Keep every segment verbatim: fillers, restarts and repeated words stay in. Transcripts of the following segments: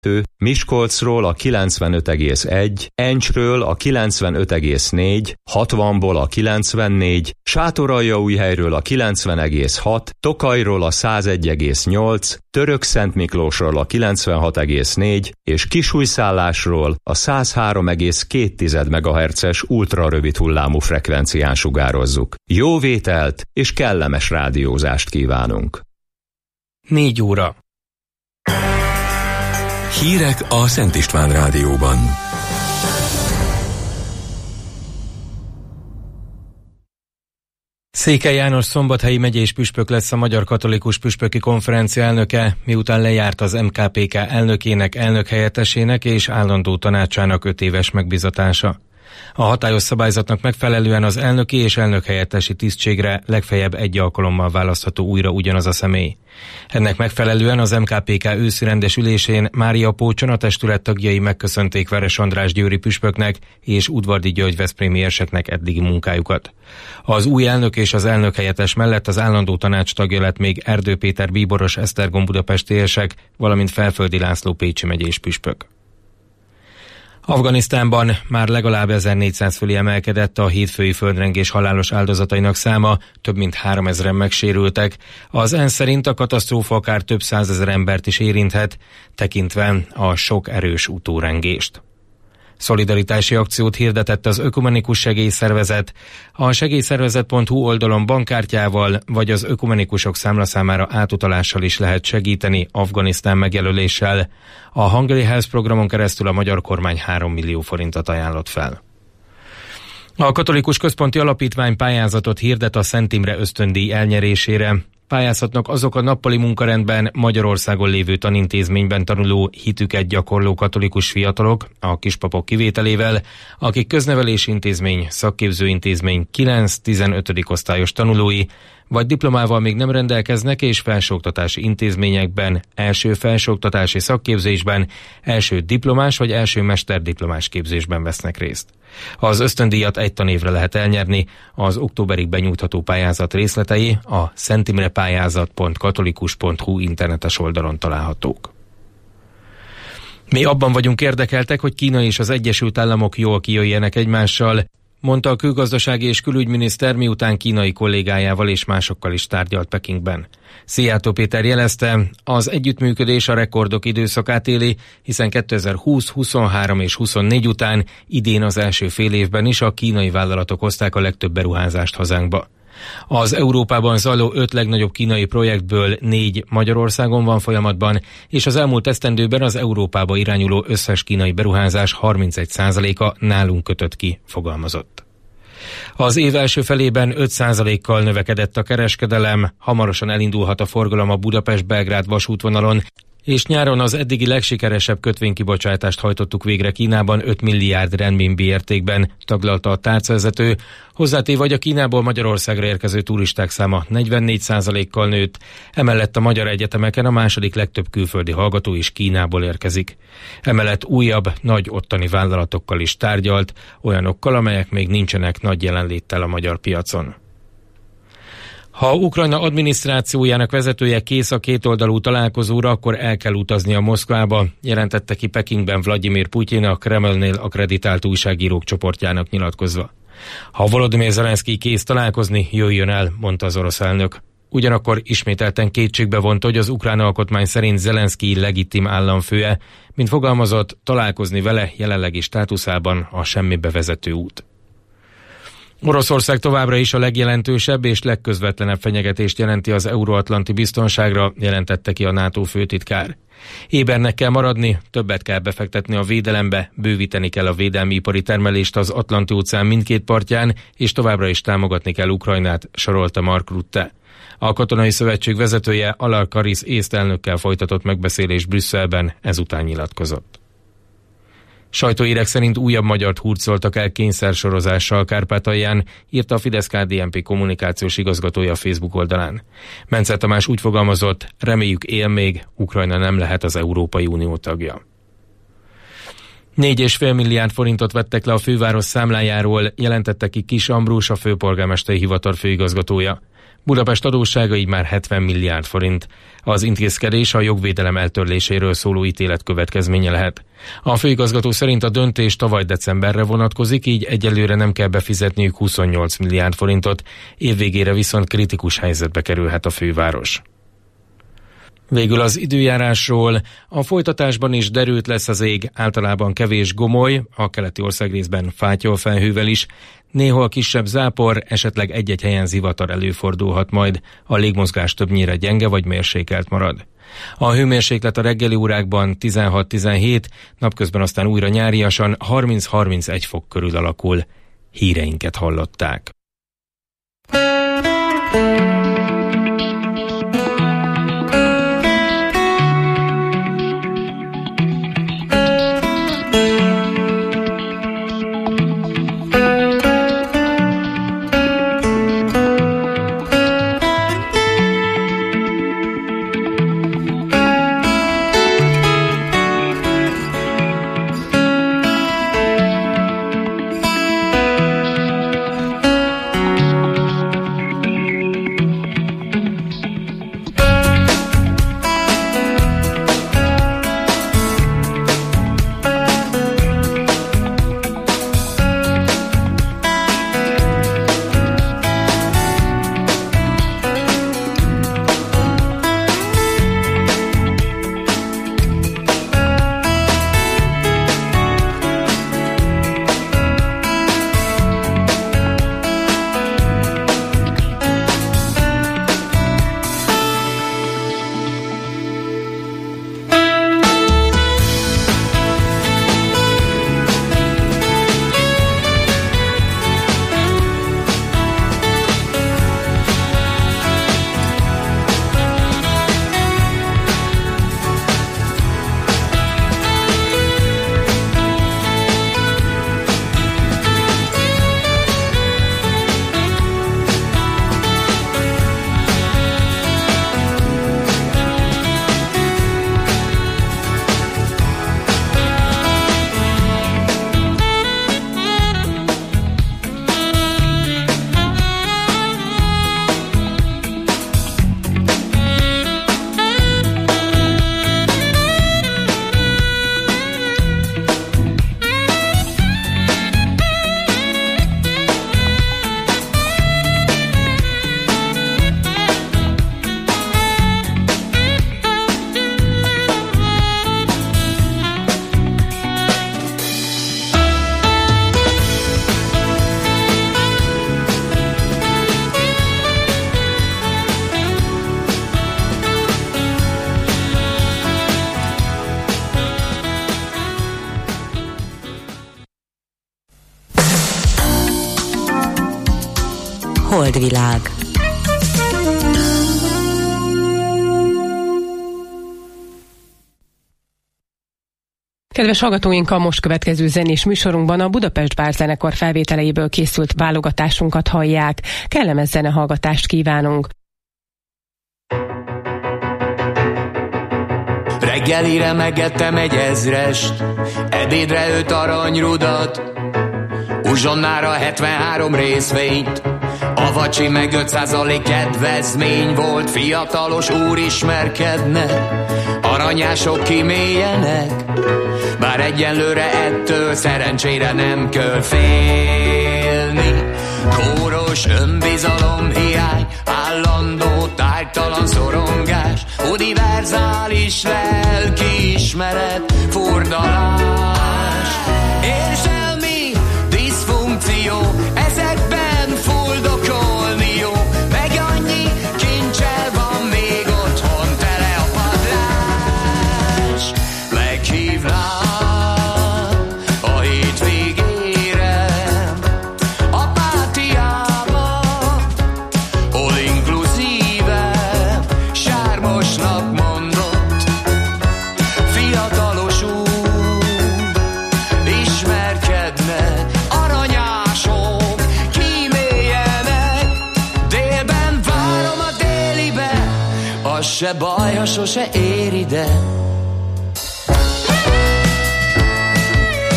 Miskolcról a kilencvenöt egész egy, Encsről a kilencvenöt egész négy, hatvanból a kilencvennégy, Sátoraljaújhelyről a kilencven egész hat, Tokajról a száz egy egész nyolc, Törökszentmiklósról a kilencvenhat egész négy és Kisújszállásról a száz három egész két megahertzes ultrarövid hullámú frekvencián sugározzuk. Jó vételt és kellemes rádiózást kívánunk! Négy óra. Hírek a Szent István Rádióban. Székely János szombathelyi megyés püspök lesz a Magyar Katolikus Püspöki Konferencia elnöke, miután lejárt az em ká pé ká elnökének, elnökhelyettesének és állandó tanácsának öt éves megbizatása. A hatályos szabályzatnak megfelelően az elnöki és elnökhelyettesi tisztségre legfeljebb egy alkalommal választható újra ugyanaz a személy. Ennek megfelelően az em ká pé ká őszi rendes ülésén Mária Pócson a testület tagjai megköszönték Veres András győri püspöknek és Udvardi György veszprémi érseknek eddigi munkájukat. Az új elnök és az elnökhelyettes mellett az állandó tanács tagja lett még Erdő Péter bíboros Esztergom budapesti érsek, valamint Felföldi László pécsi megyés püspök. Afganisztánban már legalább ezernégyszáz fölé emelkedett a hétfői földrengés halálos áldozatainak száma, több mint háromezren megsérültek. Az ENSZ szerint a katasztrófa akár több százezer embert is érinthet, tekintve a sok erős utórengést. Szolidaritási akciót hirdetett az Ökumenikus Segélyszervezet. A segélyszervezet pont hu oldalon bankkártyával vagy az ökumenikusok számlaszámára átutalással is lehet segíteni Afganisztán megjelöléssel. A Hungary Health programon keresztül a magyar kormány három millió forintot ajánlott fel. A Katolikus Központi Alapítvány pályázatot hirdet a Szent Imre ösztöndíj elnyerésére. Pályázhatnak azok a nappali munkarendben Magyarországon lévő tanintézményben tanuló, hitüket gyakorló katolikus fiatalok, a kispapok kivételével, akik köznevelési intézmény, szakképzőintézmény kilenc-tizenötödik osztályos tanulói, vagy diplomával még nem rendelkeznek és felsőoktatási intézményekben, első felsőoktatási szakképzésben, első diplomás vagy első mesterdiplomás képzésben vesznek részt. Az ösztöndíjat egy tanévre lehet elnyerni, az októberig benyújtható pályázat részletei a szentimrepályázat pont katolikus pont hu internetes oldalon találhatók. Mi abban vagyunk érdekeltek, hogy Kína és az Egyesült Államok jól kijöjjenek egymással, mondta a külgazdasági és külügyminiszter, miután kínai kollégájával és másokkal is tárgyalt Pekingben. Szijjártó Péter jelezte, az együttműködés a rekordok időszakát éli, hiszen kétezer-húsz, huszonhárom és huszonnégy után idén az első fél évben is a kínai vállalatok hozták a legtöbb beruházást hazánkba. Az Európában zajló öt legnagyobb kínai projektből négy Magyarországon van folyamatban, és az elmúlt esztendőben az Európába irányuló összes kínai beruházás harmincegy százaléka nálunk kötött ki, fogalmazott. Az év első felében öt százalékkal növekedett a kereskedelem, hamarosan elindulhat a forgalom a Budapest-Belgrád vasútvonalon, és nyáron az eddigi legsikeresebb kötvénykibocsátást hajtottuk végre Kínában öt milliárd renminbi értékben, taglalta a tárcavezető. Hozzátéve, hogy a Kínából Magyarországra érkező turisták száma negyvennégy százalékkal nőtt, emellett a magyar egyetemeken a második legtöbb külföldi hallgató is Kínából érkezik. Emellett újabb, nagy ottani vállalatokkal is tárgyalt, olyanokkal, amelyek még nincsenek nagy jelenléttel a magyar piacon. Ha Ukrajna adminisztrációjának vezetője kész a kétoldalú találkozóra, akkor el kell utaznia Moszkvába, jelentette ki Pekingben Vladimir Putyin, a Kremlnél akreditált újságírók csoportjának nyilatkozva. Ha Volodymyr Zelenszky kész találkozni, jöjjön el, mondta az orosz elnök. Ugyanakkor ismételten kétségbe vonta, hogy az ukrán alkotmány szerint Zelenszky legitim államfője, mint fogalmazott, találkozni vele jelenlegi státuszában a semmibe vezető út. Oroszország továbbra is a legjelentősebb és legközvetlenebb fenyegetést jelenti az euróatlanti biztonságra, jelentette ki a NATO főtitkár. Ébernek kell maradni, többet kell befektetni a védelembe, bővíteni kell a védelmi ipari termelést az Atlanti-óceán mindkét partján, és továbbra is támogatni kell Ukrajnát, sorolta Mark Rutte. A Katonai Szövetség vezetője Alar Karis észt elnökkel folytatott megbeszélés Brüsszelben ezután nyilatkozott. Sajtóírek szerint újabb magyart hurcoltak el kényszersorozással Kárpátalján, írta a Fidesz-ká dé en pé kommunikációs igazgatója a Facebook oldalán. Mencel Tamás úgy fogalmazott, reméljük él még, Ukrajna nem lehet az Európai Unió tagja. négy egész öt milliárd forintot vettek le a főváros számlájáról, jelentette ki Kis Ambrus, a főpolgármesteri hivatal főigazgatója. Budapest adóssága így már hetven milliárd forint. Az intézkedés a jogvédelem eltörléséről szóló ítélet következménye lehet. A főigazgató szerint a döntés tavaly decemberre vonatkozik, így egyelőre nem kell befizetniük huszonnyolc milliárd forintot, évvégére viszont kritikus helyzetbe kerülhet a főváros. Végül az időjárásról. A folytatásban is derült lesz az ég, általában kevés gomoly, a keleti országrészben fátyolfelhővel is. Néhol kisebb zápor, esetleg egy-egy helyen zivatar előfordulhat majd. A légmozgás többnyire gyenge vagy mérsékelt marad. A hőmérséklet a reggeli órákban tizenhat-tizenhét, napközben aztán újra nyáriasan harminc-harmincegy fok körül alakul. Híreinket hallották. Holdvilág. Kedves hallgatóink, a most következő zenés műsorunkban a Budapest Bár zenekar felvételeiből készült válogatásunkat hallják. Kellemes zenehallgatást kívánunk! Reggelire megettem egy ezrest, ebédre öt aranyrudat, uzsonnára hetvenhárom részvényt, a vacsi meg öt százalék kedvezmény volt. Fiatalos úr ismerkedne, aranyások kimélyenek, bár egyenlőre ettől szerencsére nem kell félni. Kóros önbizalom hiány, állandó tájtalan szorongás, univerzális lelkiismeret, furdalás, érzelmi diszfunkció, ezekben fuldokolni jó, meg annyi kincsel van még otthon, tele a padlás. Meghívnám a hétvégére a pátiába, all inkluzíve, sármosnak mondott fiatalos úr ismerkedne, aranyások kíméljenek, délben várom a délibe, az se baj, ha sose ér ide.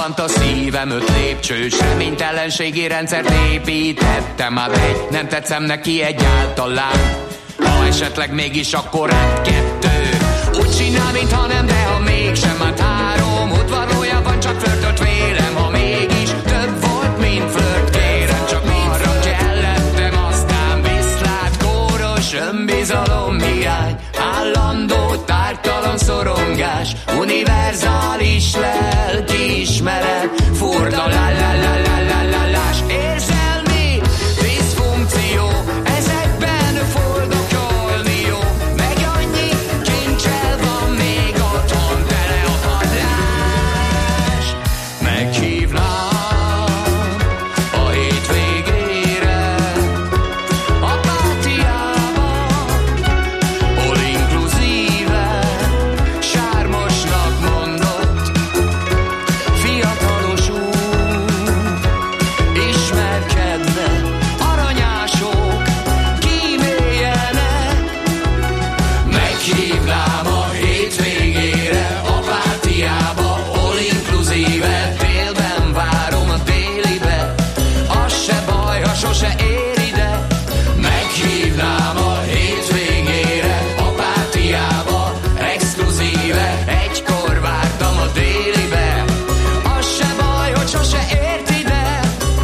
robbant a szívem, öt lépcsős reménytelenségi rendszert építettem. Hát egy, nem tetszem neki egyáltalán, ha esetleg mégis, akkor hát kettő. Úgy csinál, mintha nem, de ha mégsem, hát három. Udvarlója van, csak flörtölt vélem, ha mégis több volt, mint flört. Kérem, csak arra kellettem, aztán viszlát, kóros önbizalom hiány, állandó tártalan szorongás, univerzális lelkiismeret, furda la-la-la-la-la-la-lás, érzelmi diszfunkció, ezekben fordulni jó, meg annyi kincsel van még otthon, tele a padlás. Meghívnám a hétvégére a pátiába, all inclusive, sármosnak mondott fiatalos úr, ismerkedve aranyások kíméljenek. Meghívnám a hétvégére a pátiába, all inclusive, délben várom a délibe, az se baj, ha sose ér ide. Meghívnám a hétvégére a pátiába, exkluzíve, egykor vártam a délibe, az se baj, hogy sose ért ide.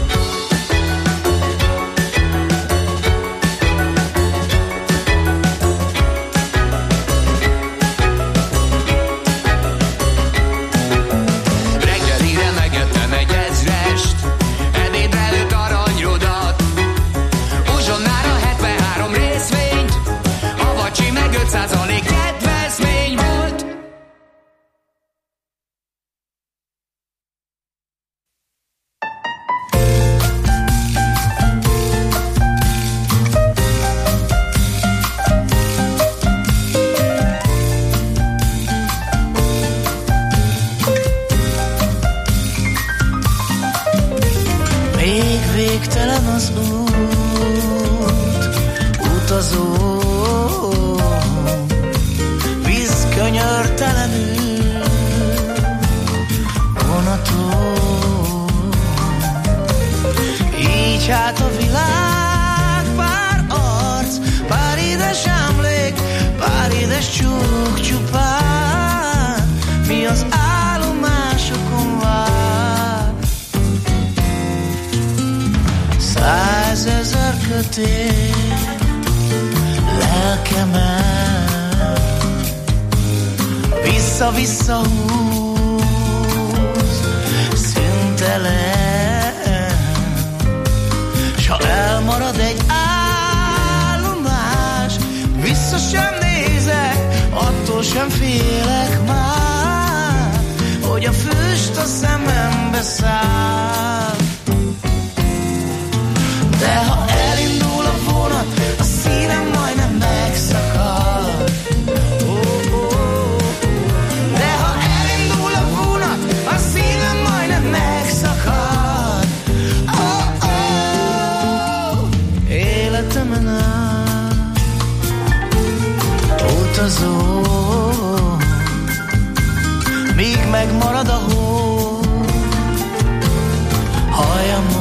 Reggelire megettem egy ezrest, ebédre előtt aranyrudat, uzsonnára hetvenhárom részvényt, a vacsi meg öt százalék kedvezmény volt. Még végtelen az út, utazó, víz könyörtelenül, vonató. Így hát a világ, pár arc, pár édes emlék, pár édes csók csupán, mi az állomásokon vár. Százezer kötél lelkemen, vissza-vissza húz, szüntelen, s ha elmarad egy állomás, vissza sem nézek, attól sem félek már, hogy a füst a szemembe száll. De ha elindul a vonat, a szívem majdnem megszakad. Oh, oh, oh. De ha elindul a vonat, a szívem majdnem megszakad. Oh, oh. Életemen át utazó, míg megmarad a hó hajamon.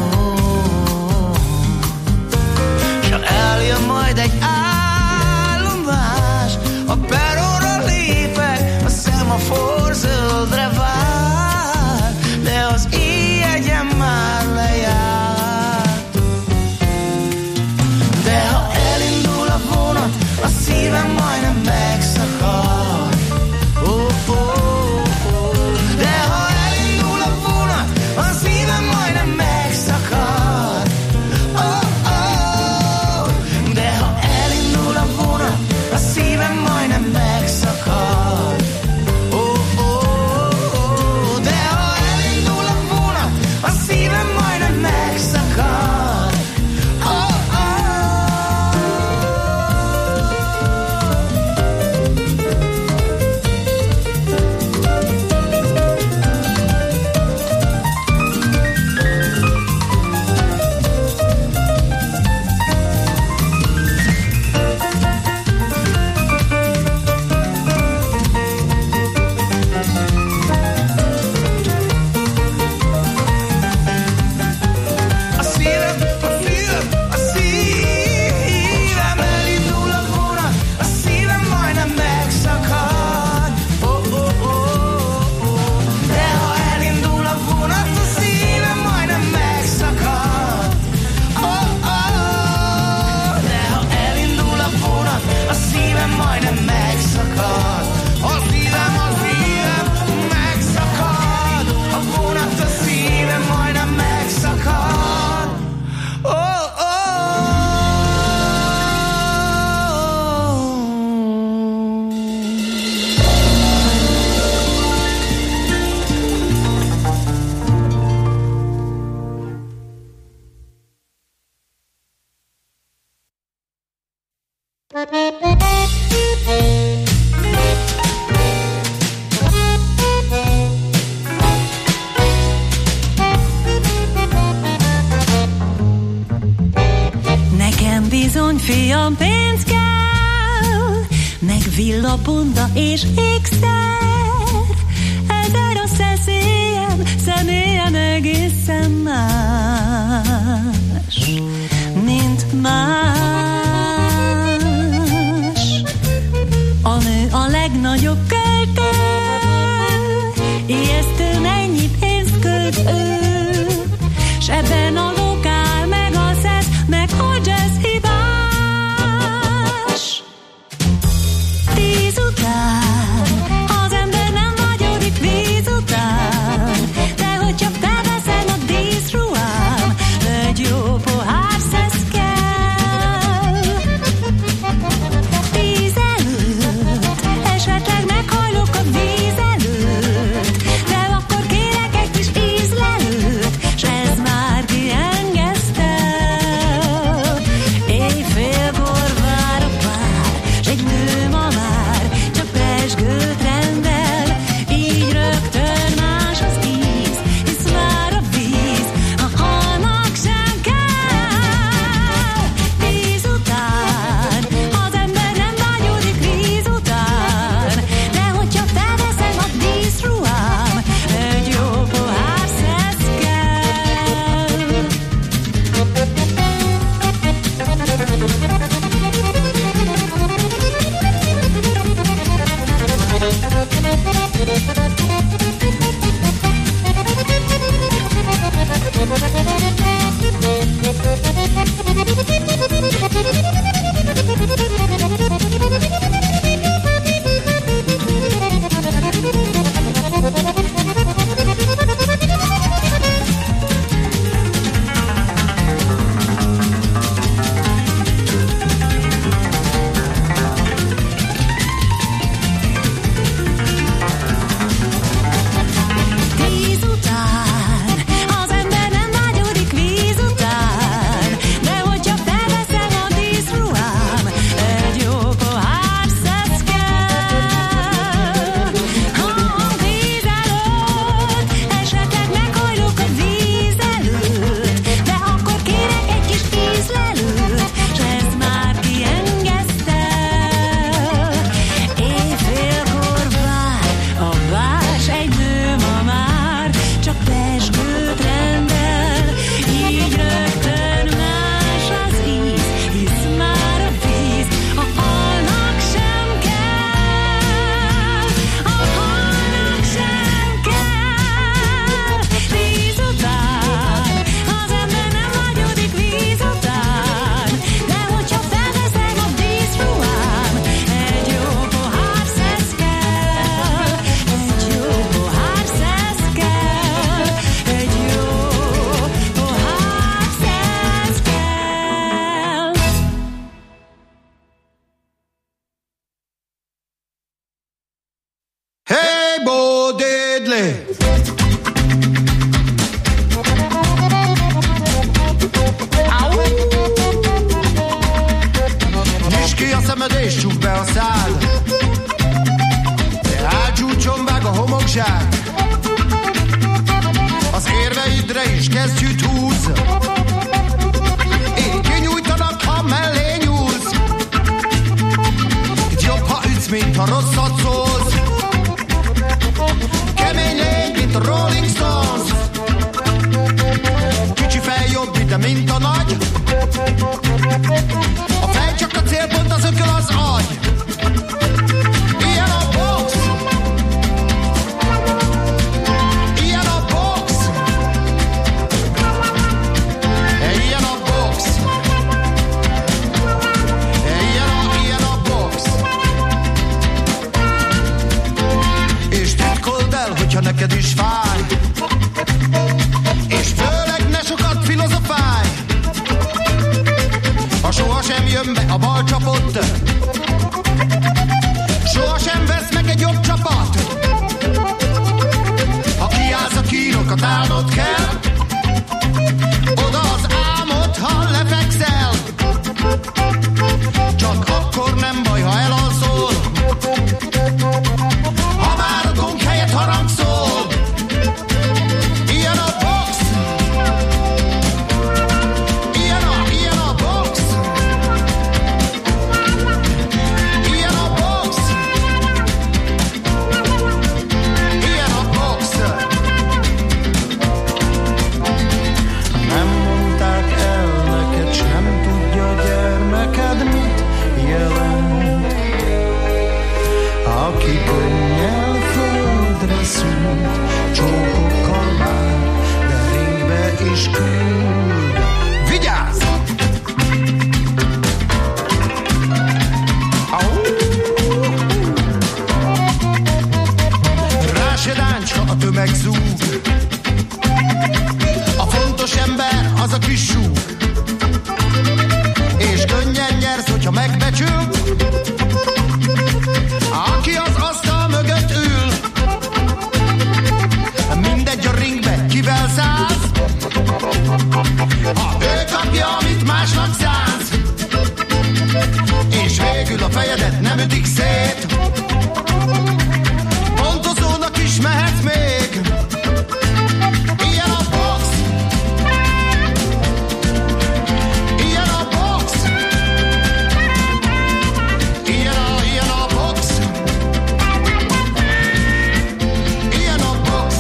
Eljön majd egy állomás, a peronra lépek, a szemafor zöldre vár, de az éjjegyem már lejárt. De ha elindul a vonat, a szívem majdnem megszakad. Nekem bizony, fiam, pénz kell, meg villabunda és ékszer. Ezer a szeszélyem, személyem egészen más, mint más. A nő a legnagyobb költő, ijesztő mennyi pénzt költ ő, s ebben a lokál, meg a szesz, meg a jazz hibás. Tíz után az ember nem vagyodik víz után, de hogy csak beveszem a díszruhám, egy jó pohár szesz kell. Tíz előtt esetleg meghajlok a víz előtt, de akkor kérek egy kis ízlelőt, s ez már kiengesztel. Éjfélkor vár a pár, s egy nő ma már csak pezsgőt rendel, így rögtön más az íz, hisz már a víz a halnak sem kell. Tíz után az ember nem vágyódik víz után, de hogy csak felveszem a díszruhám, egy jó pohár szesz kell. Tíz után az ember nem vágyódik víz után, de hogy csak felveszem a díszruhám, egy jó pohár szesz kell. Ha a víz előtt esetleg meghajlok a víz előtt, de akkor kérek egy kis ízlelőt, s ez már kiengesztel. Éjfélkor vár a vás, egy nő ma már csak pezsgőt rendel, így rögtön más az íz, hisz már a víz a halnak sem kell, a halnak sem kell. Víz után az ember nem vágyódik víz után, de hogy csak felveszem a díszruhám, egy jó pohár szesz kell, egy jó pohár szesz kell, egy jó pohár szesz kell. Hey, Bo Diddley! Nyisd ki a szemed és csukd be a szád, de ágyúcson vág a homokzsák, az érveidre is kesztyűt húz, így kinyújtanak, ha mellé nyúlsz. Itt jobb, ha ütsz, mint ha rosszat szólsz. Kemény légy, mint a Rolling Stones. Kicsi fej jobb ide, mint a nagy. A fej csak a célpont, az ököl az agy. Ilyen a box. Ilyen a box. Ilyen a box. Ilyen a, ilyen a box. És titkold el, hogyha neked is fáj, és főleg ne sokat filozofálj. Ha sohasem jön be a bal csapot, sohasem vesz meg egy jobb csapat. Ha kiállsz a kínokat, állnod kell, oda az álmod, ha lefekszel. Csak akkor és küld. Vigyázz! Rásedáncs, ha a tömeg zúg, a fontos ember az a kis súg, és könnyen nyersz, hogyha megbecsül, aki az asztal mögött ül. Mindegy a ringbe, kivel szállsz, ha ő kapja, amit másnak szánsz, és végül a fejedet nem ütik szét, pontozónak is mehetsz még. Ilyen a box, ilyen a box, ilyen a, ilyen a box, ilyen a box.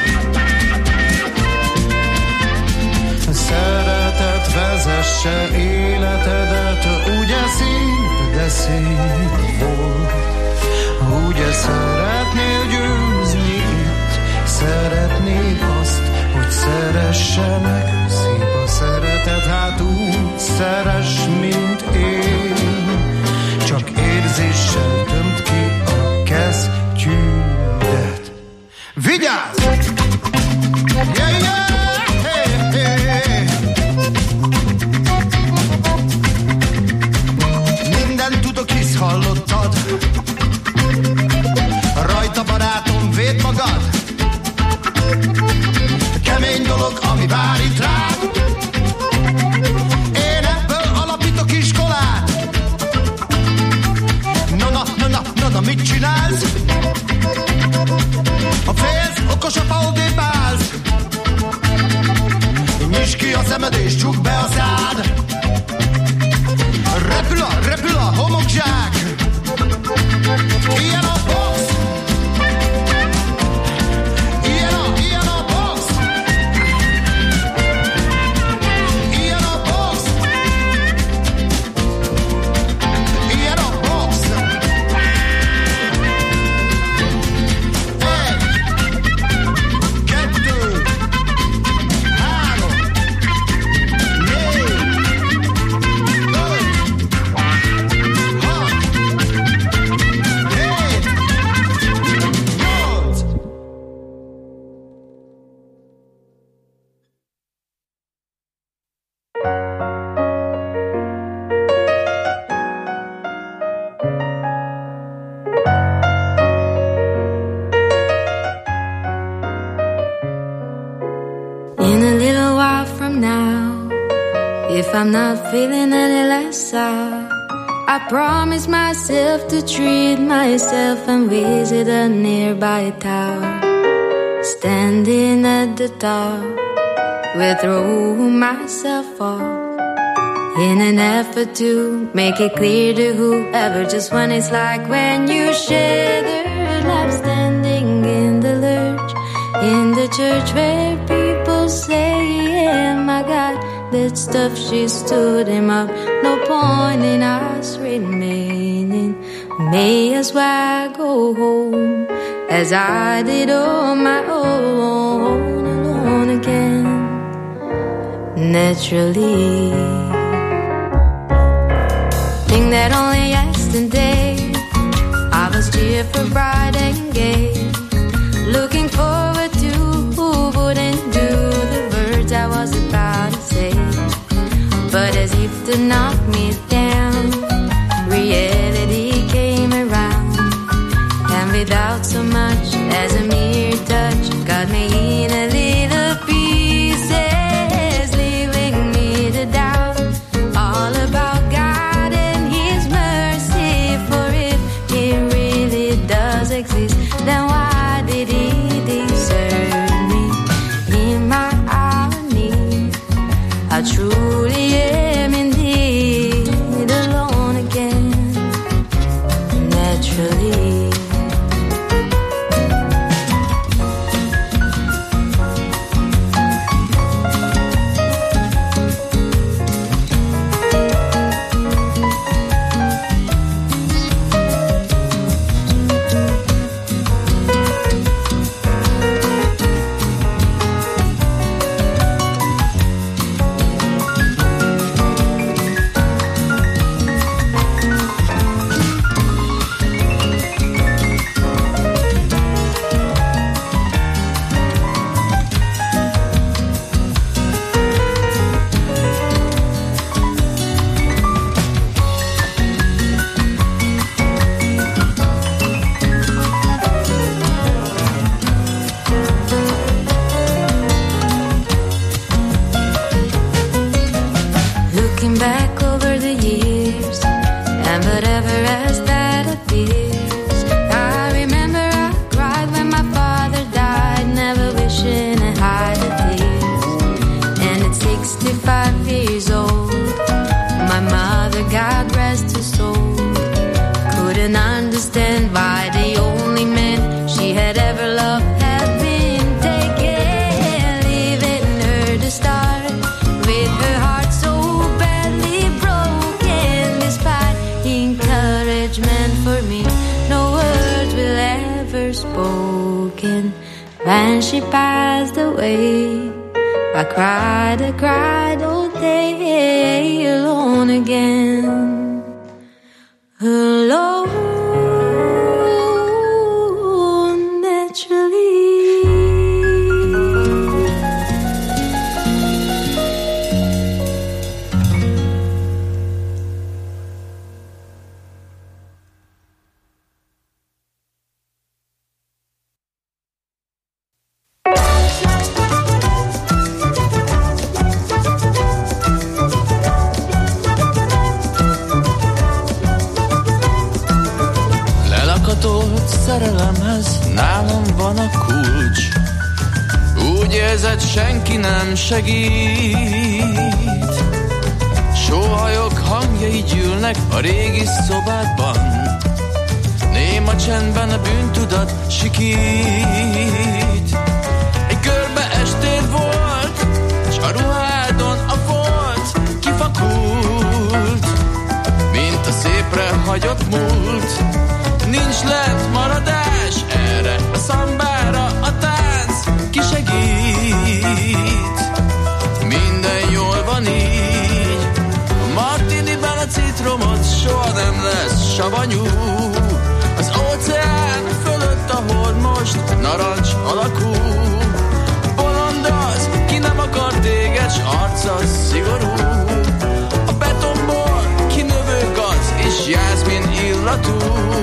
Szeretet vezesse életedet, ugye szép, de szép volt. Ugye szeretnél győzni itt, szeretnéd azt, hogy szeressenek. Szép a szeretet, hát úgy szeress, mint én. Csak érzéssel tömd ki a kesztyűdet. Vigyázz! Yeah, yeah! Hallottad? Rajta barátom, védd magad! Kemény dolog, ami vár itt rád. Én ebből alapítok iskolát. Na, na, na, na, na, na, mit csinálsz? Ha félsz, okosabb, ha odébb állsz. Nyisd ki a szemed és csukd be a szád. Repül a, repül a homokzsák. Ilyen a box. Ilyen a, ilyen a box. Ilyen a box. Ilyen a box. Egy, kettő, három, négy, if I'm not feeling any less sad, I promise myself to treat myself and visit a nearby tower. Standing at the top, will throw myself off in an effort to make it clear to whoever just what it's like when you share the life, standing in the lurch in the church where people say, yeah, my God, that stuff, she stood him up. No point in us remaining. May as well go home as I did on my own, alone again. Naturally, think that only yesterday I was cheerful, bright and gay, looking forward to who wouldn't do the words I was about to say. But as if to knock me down, reality came around, and without so much as a mere touch, got me in a little pieces, leaving me to doubt all about God and His mercy. For if He really does exist, then why did He desert me in my hour of need? I truly am indeed understand why the only man she had ever loved had been taken, leaving her to start with her heart so badly broken. Despite encouragement for me, no words will ever spoken. When she passed away, I cried, I cried all day, alone again, alone naturally. Szerelemhez nálam van a kulcs. Úgy érzed, senki nem segít. Sóhajok hangjai gyűlnek a régi szobádban. Néma csendben a bűntudat sikít. Egy körbe estél volt, s a ruhádon a folt kifakult, mint a szépre hagyott múlt. Nincs lent maradás, erre a szambára a tánc kisegít. Minden jól van így, a martiniben a citromot soha nem lesz savanyú. Az óceán fölött, ahol most narancs alakú. Bolond az, ki nem akar téged, s arca szigorú. A betonból kinövő gaz és jászmin illatú.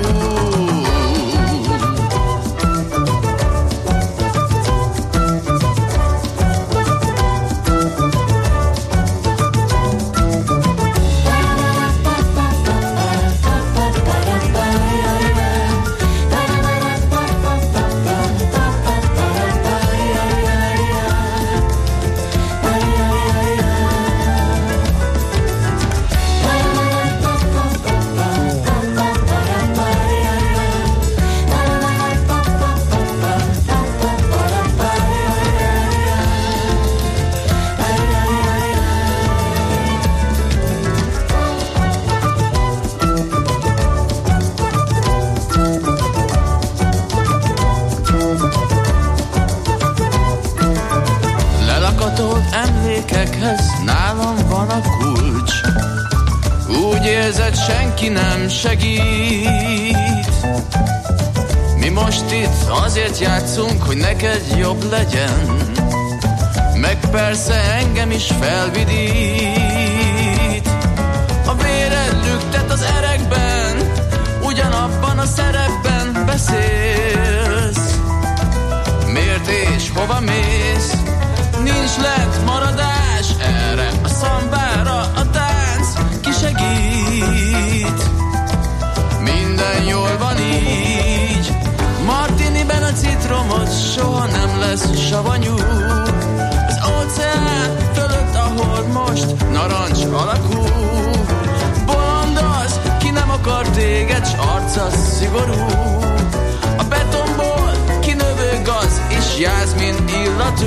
Nálam van a kulcs. Úgy érzed, senki nem segít. Mi most itt azért játszunk, hogy neked jobb legyen, meg persze engem is felvidít. A véred lüktet az erekben, ugyanabban a szerepben beszélsz. Miért és hova mész? Nincs lent maradás, erre a szambára a tánc kisegít. Minden jól van így, martiniben a citromot soha nem lesz savanyú. Az óceán fölött, ahol most narancs alakú. Bolond az, ki nem akar téged, s arca szigorú. A betonból kinövő gaz és jászmin illatú.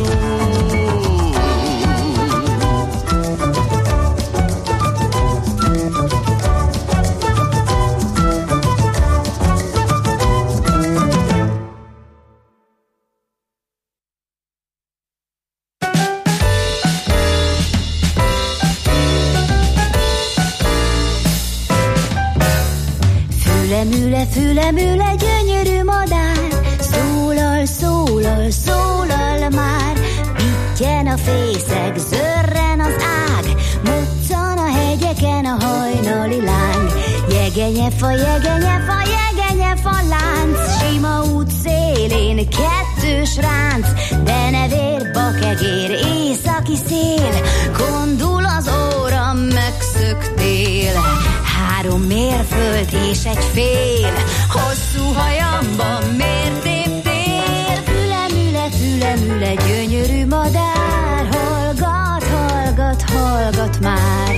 Fülemüle, fülemüle, gyönyörű madár, szólal, szólal, szólal már. Pittyen a fészek, zörren az ág, moccan a hegyeken a hajnali láng. Jegenyefa, jegenyefa, jegenyefa lánc, sima út szélén kettős ránc, de ne vér, bakegér, északi szél, kondul az óra, megszöktél. Három mérföld és egy fél, hosszú hajamban miért léptél? Fülemüle, fülemüle, gyönyörű madár, hallgat, hallgat, hallgat már.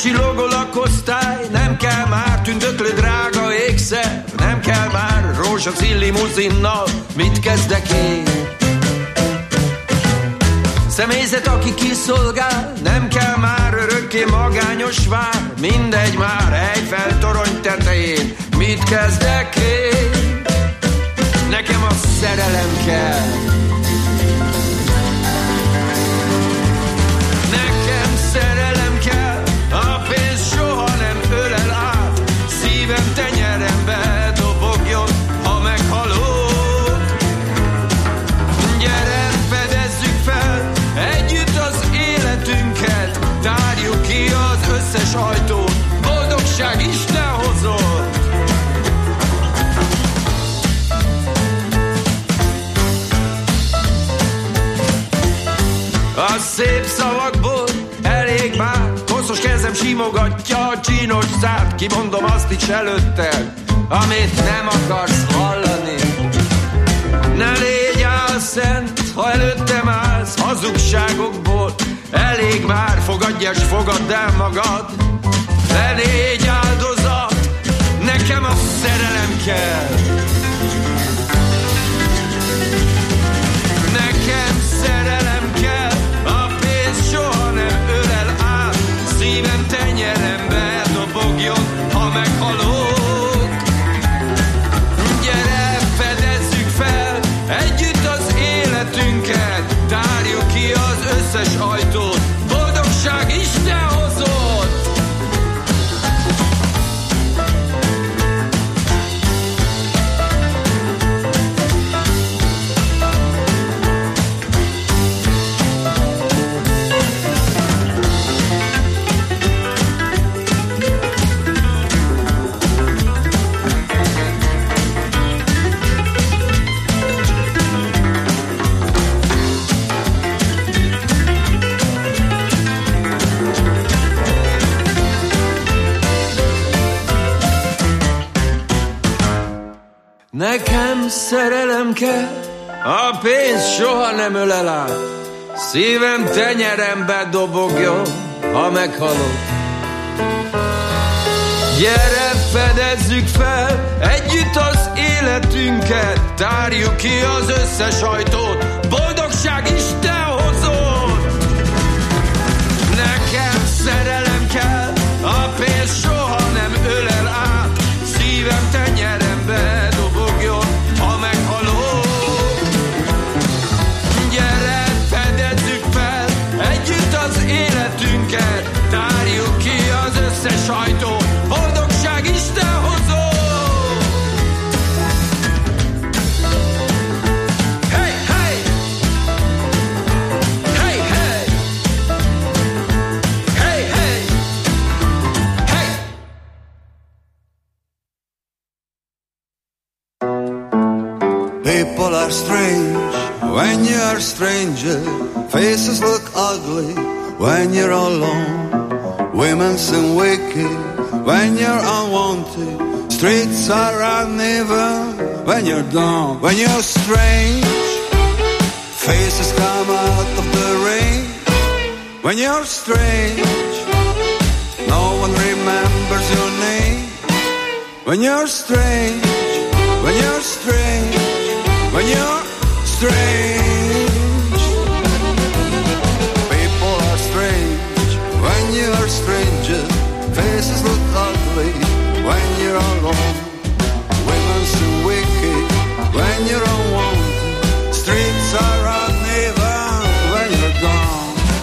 csillogó lakosztály, nem kell már tündöklő drága ékszer, nem kell már rózsaszín limuzinnal, mit kezdek én? Személyzet, aki kiszolgál, nem kell már örökké magányos vár, mindegy már Eiffel torony tetején, mit kezdek én? Nekem a szerelem kell. Nekem szerelem kell, a pénz soha nem ölel át, szívem tenyerembe dobogjon, ha meghalok. Gyere, fedezzük fel együtt az életünket, tárjuk ki az összes ajtót, boldogság Isten hozott. A szép szavakból elég már, koszos kezem simogatja a csínos szád, kimondom azt is előtted, amit nem akarsz hallani. Ne légy álszent, ha előttem állsz, hazugságokból elég már, fogadj és fogadd el magad. Ne légy áldozat, nekem a szerelem kell. Nekem szerelem kell, a pénz soha nem ölel át, szívem tenyerembe dobogjon, ha meghalok. Gyere, fedezzük fel együtt az életünket, tárjuk ki az összes ajtót, boldogság Isten hozott. Nekem szerelem kell, a pénz soha nem ölel át, szívem tenyerembe dobogjon, ha meghalok. Gyere, fedezzük fel együtt az életünket, tárjuk ki az összes ajtót, boldogság Isten hozott. Nekem szerelem kell, a pénz soha nem ölel át, szívem tenyerembe dobogjon, ha meghalok. Gyere, fedezzük fel együtt az életünket, tárjuk ki az összes ajtót, boldogság Isten hozott. Hey, hey! Hey, hey! Hey, hey! Hey! People are strange when you're a stranger. Faces look ugly when you're alone. Women seem wicked when you're unwanted. Streets are uneven when you're down. When you're strange, faces come out of the rain. When you're strange, no one remembers your name. When you're strange, when you're strange, when you're strange. People are strange when you're a stranger. Faces look ugly when you're alone. Women seem wicked when you're unwanted. Streets are uneven when you're gone.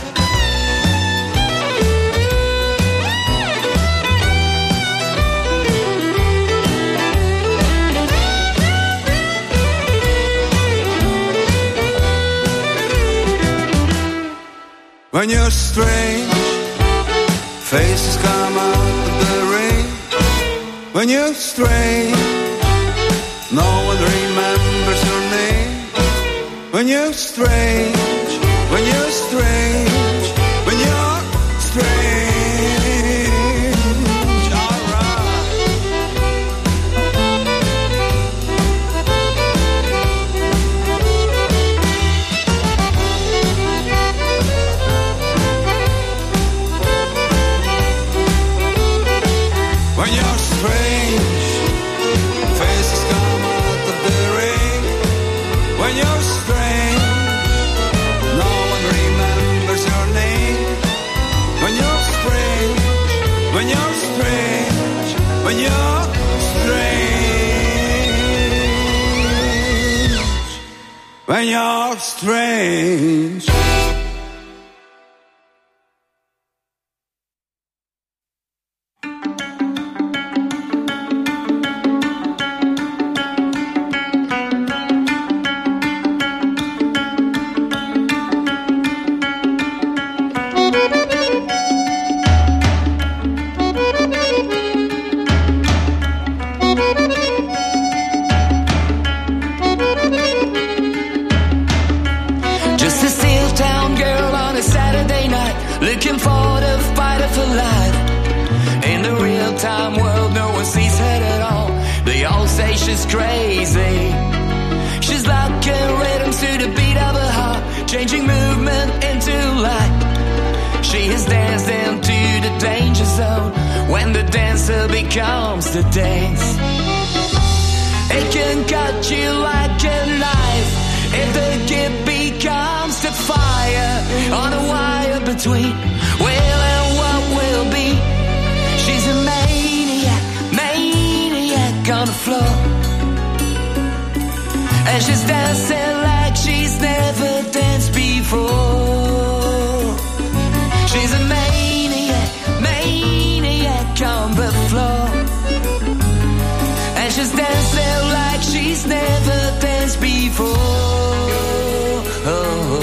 When you're strange, faces come out of the rain. When you're strange, no one remembers your name. When you're strange, when you're strange, when you're strange. All right. when you're strange, when you're strange. She's crazy. She's locking rhythms to the beat of her heart, changing movement into light. She has danced into the danger zone when the dancer becomes the dance. It can cut you like a knife if the gift becomes the fire on a wire between will and what will be. She's a maniac, maniac on the floor. And she's dancing like she's never danced before. She's a maniac, maniac on the floor. And she's dancing like she's never danced before. Oh.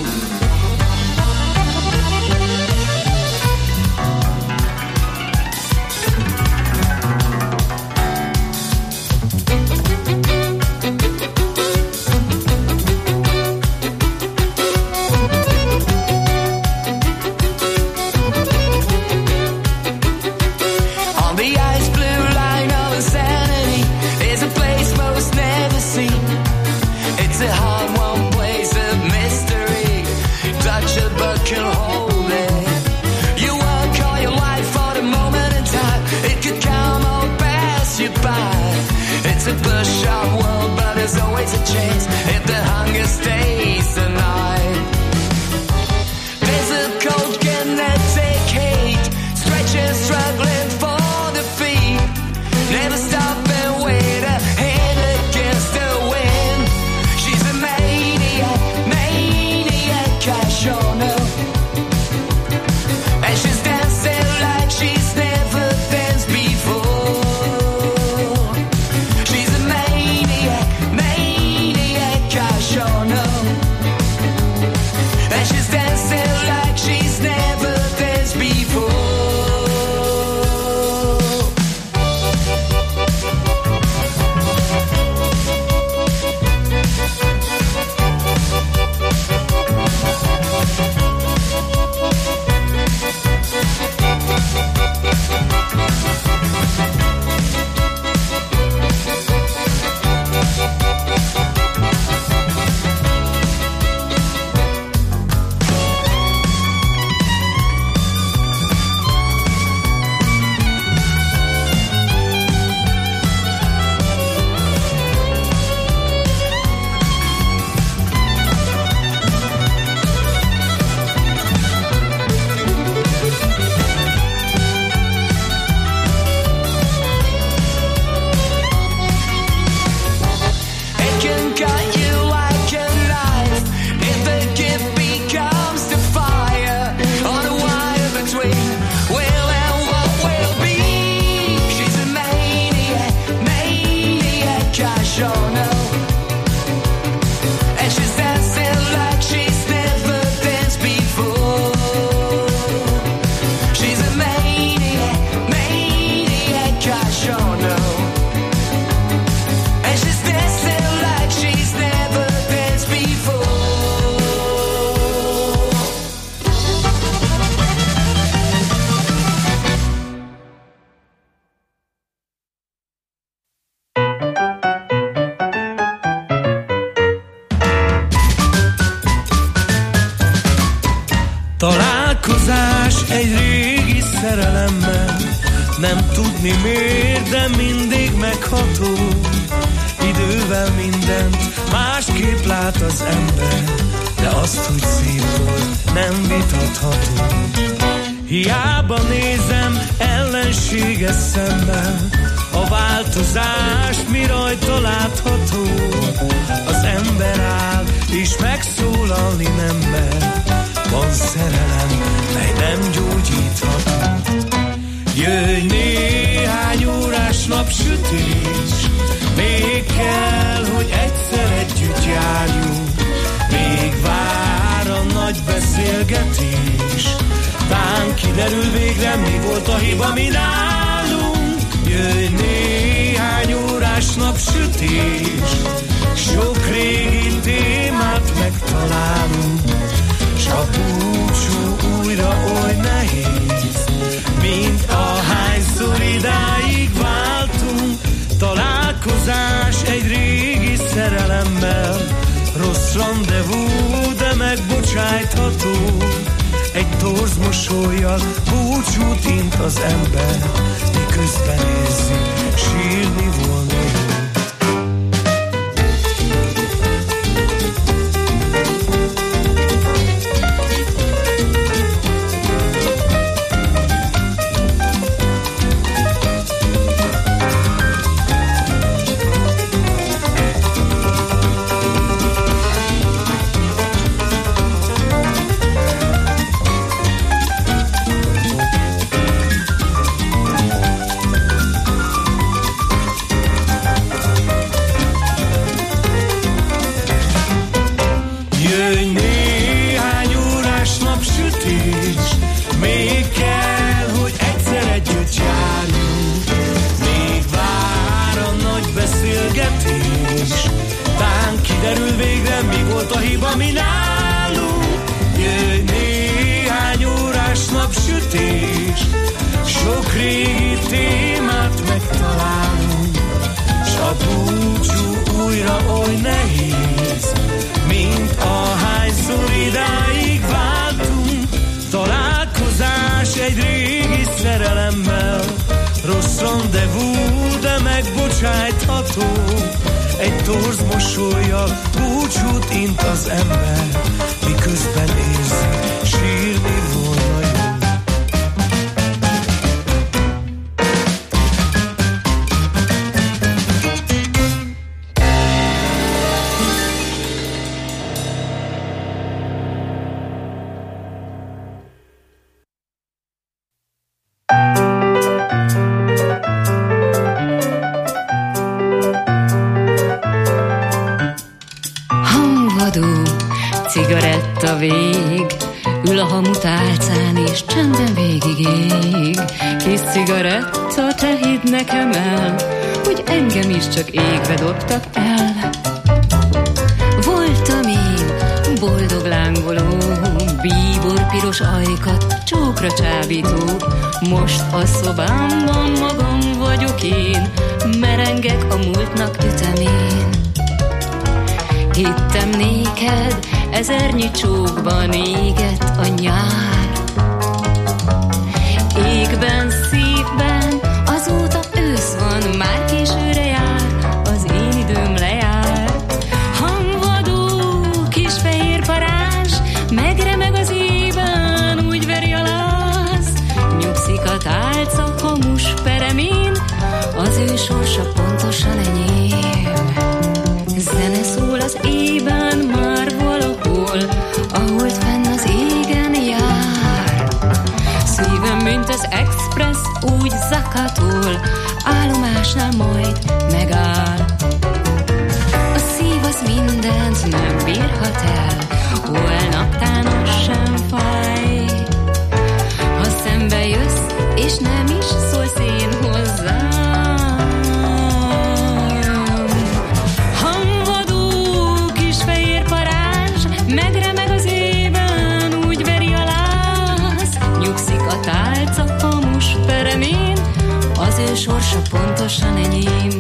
It's a push-up world, but there's always a chance if the hunger stays the night. There's a cold kinetic heat, stretching, struggling for the feet. Never stop and wait a hand against the wind. She's a maniac, maniac, I sure know. And she's dancing like she's never danced before. Találkozás egy régi szerelemmel, nem tudni miért, de mindig megható. Idővel mindent másképp lát az ember, de azt, hogy szép volt, nem vitatható. Hiába nézem, ellen mélységes szemmel, a változás mi rajta látható. Az ember áll és megszólalni nem mer, van szerelem, mely nem gyógyítható. Jöjj néhány órás napsütés, még kell, hogy egyszer együtt járjunk. Még vár a nagy beszélgetés, tán kiderül végre, mi volt a hiba, mi nálunk. Jöjj néhány órás napsütés, sok régi témát megtalálunk. S a búcsú újra oly nehéz, mint ahányszor idáig váltunk. Találkozás egy régi szerelemmel, rossz randevú, de megbocsájtható. Egy torz mosollyal búcsút int az ember, miközben érzi, sírni volna jó. Egy torz mosollyal búcsút int az ember, miközben érzi, sírni volna jó. Cigaretta vég, ül a hamutálcán és csendben végig ég. Kis cigaretta, te hidd nekem el, hogy engem is csak égve dobtak el. Voltam én, boldog lángoló, bíbor piros ajkat, csókra csábító. Most a szobámban magam vagyok én, merengek a múltnak ütemén. Hittem néked, ezernyi csókban égett a nyár. Égben, szívben, azóta ősz van, már későre jár, az én időm lejár. Hangvadó, kis fehér parázs, megremeg az ében, úgy veri a láz. Nyugszik a tálca hamus peremén, az ő sorsa pontosan enyém. Zene szól az ében már valahol, ahol fenn az égen jár. Szívem, mint az express, úgy zakatol, állomásnál majd megáll. A szív az mindent nem bírhat el, holnaptán az sem fáj. Ha szembe jössz, és nem is szólsz én hozzám. Megremeg az ében, úgy veri a láz. Nyugszik a tálca hamus peremén, az ő sorsa pontosan enyém.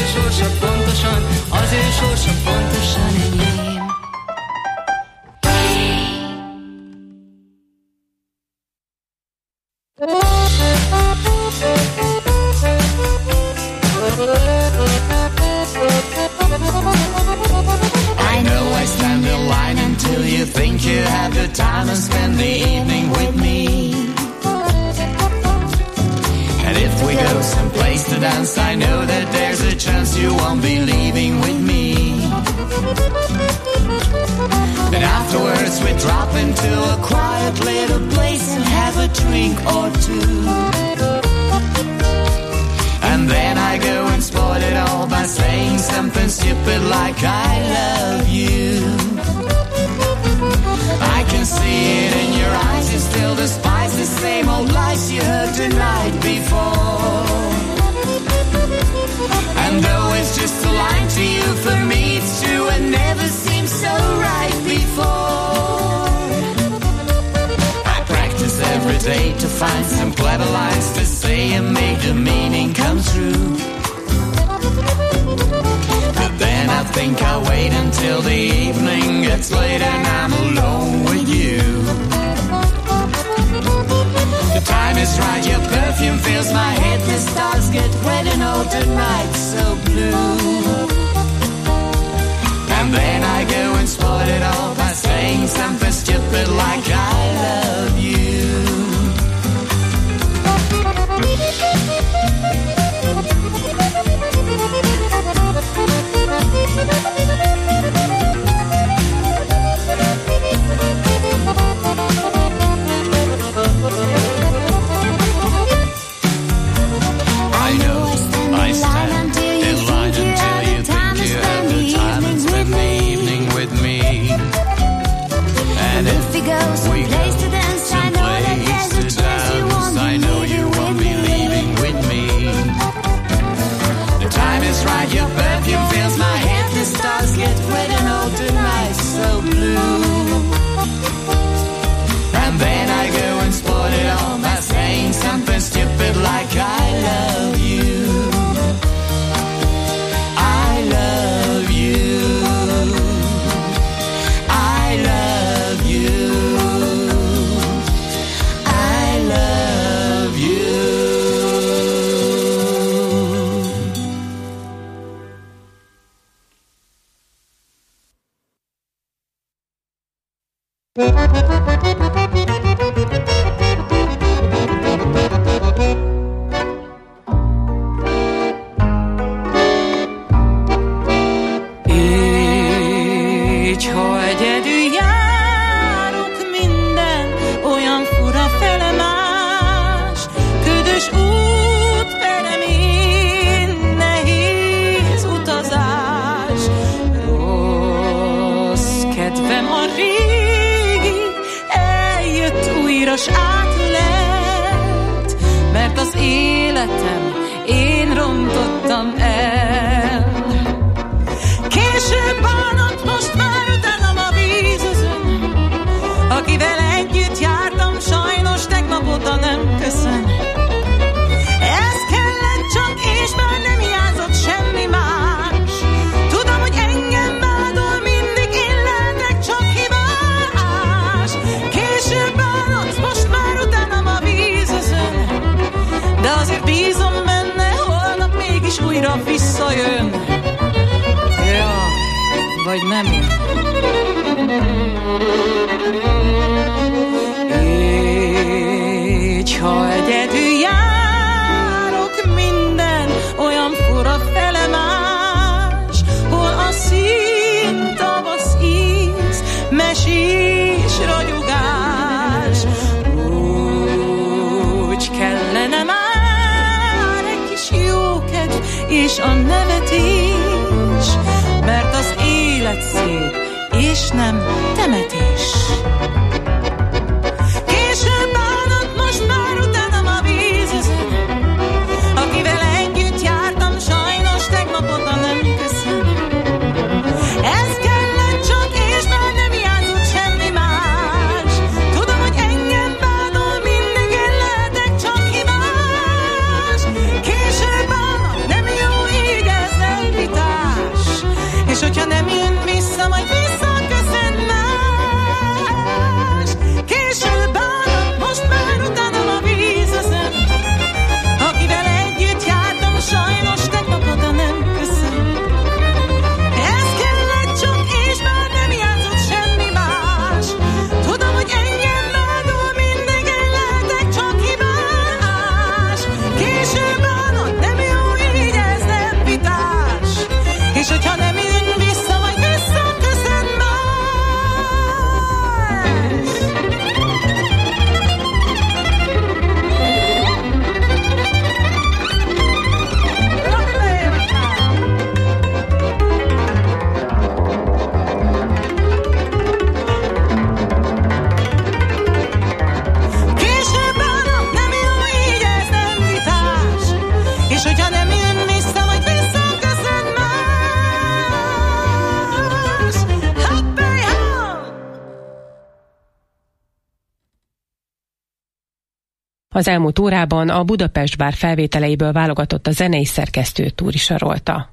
sorsa pontosan, az ő sorsa pontosan enyém. I know I stand in line until you think you have the time and spend the evening with me. And if we go someplace to dance, I know that there's a chance you won't be leaving with me. Then afterwards we drop into a quiet little place and have a drink or two. And then I go and spoil it all by saying something stupid like I love you. I can see it in your eyes, you still despise the same old lies you heard the night before. And though it's just a line to you, for me it's true and never seemed so right before. I practice every day to find some clever lines to say and make the meaning come true. But then I think I'll wait until the evening gets late and I'm alone with you. The time is right, your perfume fills my head, the stars get red and all the night's so blue. And then I go and spoil it all by saying something stupid like I love you. I know I stand in line until you think you have the time and spend the evening with me. And if we go someplace to dance, I know that there's a chance you won't be, I know you won't be leaving with me. The time is right, your perfume fills my head, the stars get red and all the night's so blue. And then I go and spoil it all by saying something stupid like I love you. I love you. I love you. I love you. Így, ha egyedül járok, minden olyan fura felemás, ködös út, peremén, nehéz utazás. Rossz kedvem a régi, eljött újra s átület, mert az életem én rontottam el. Késő bánat, most már utánom a vízözön, akivel együtt jártam, sajnos tegnap óta nem köszön. Ez kellett csak, és már nem hiányzott semmi más. Tudom, hogy engem vádol mindig, én lehetek csak hibás. Késő bánat, most már utánom a vízözön, de azért bízom benne, holnap mégis újra visszajön. Ja, vagy nem én. Így, ha egyedül járok, minden olyan fura felemás, hol a szín, tavasz íz, mesés ragyogás. Úgy kellene már egy kis jókedv és a nevetés, mert az élet szép, és nem temetés. Késő bánat, most már utánam a vízözön, akivel együtt jártam, sajnos tegnap óta nem köszön. Ez kellett csak, és már nem hiányzott semmi más. Tudom, hogy engem vádol mindig, én lehetek csak hibás. Késő bánat, nem jó így ez nem Az elmúlt órában a Budapest Bár felvételeiből válogatott a zenei szerkesztő Túri Sarolta.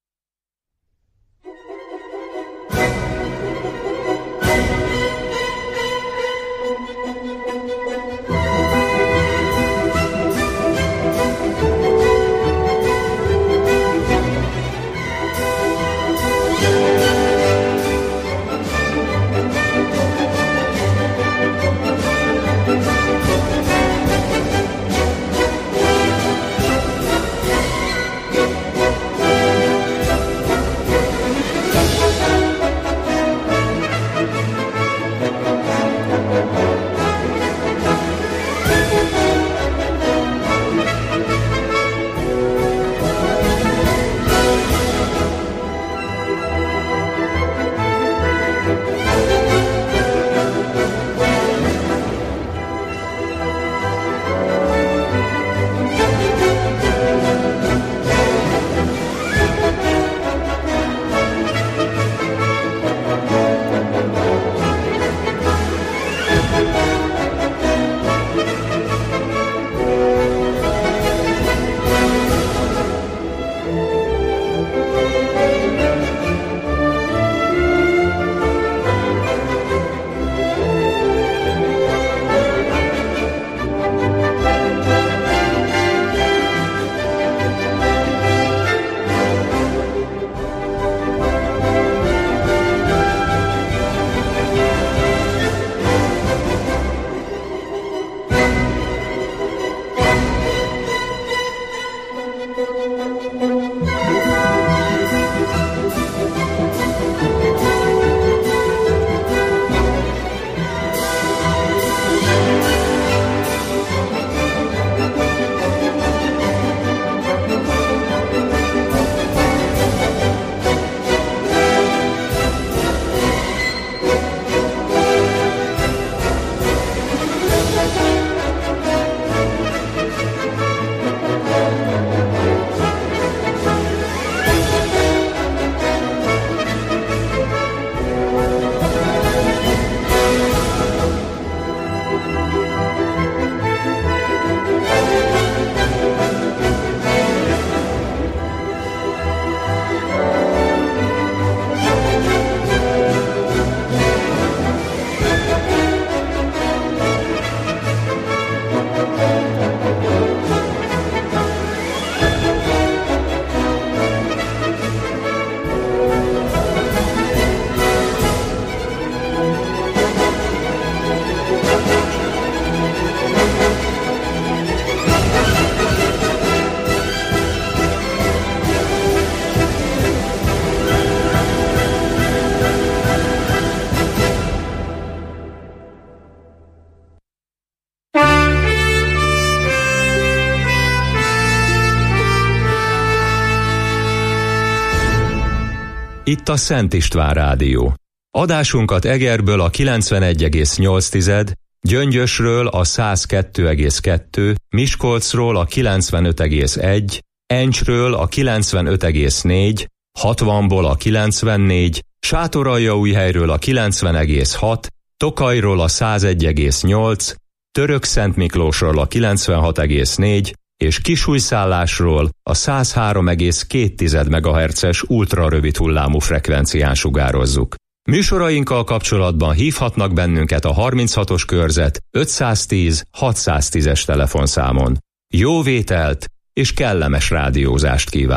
Itt a Szent István Rádió. Adásunkat Egerből a kilencvenegy egész nyolc, Gyöngyösről a száz kettő egész kettő, Miskolcról a kilencvenöt egész egy, Encsről a kilencvenöt egész négy, hatvanból a kilencvennégy, Sátoraljaújhelyről a kilencven egész hat, Tokajról a száz egy egész nyolc, Törökszentmiklósról a kilencvenhat egész négy, és Kisújszállásról a száz három egész két megahertzes ultrarövid hullámú frekvencián sugározzuk. Műsorainkkal kapcsolatban hívhatnak bennünket a harminchatos körzet ötszáztíz hatszáztízes telefonszámon. Jó vételt és kellemes rádiózást kívánok!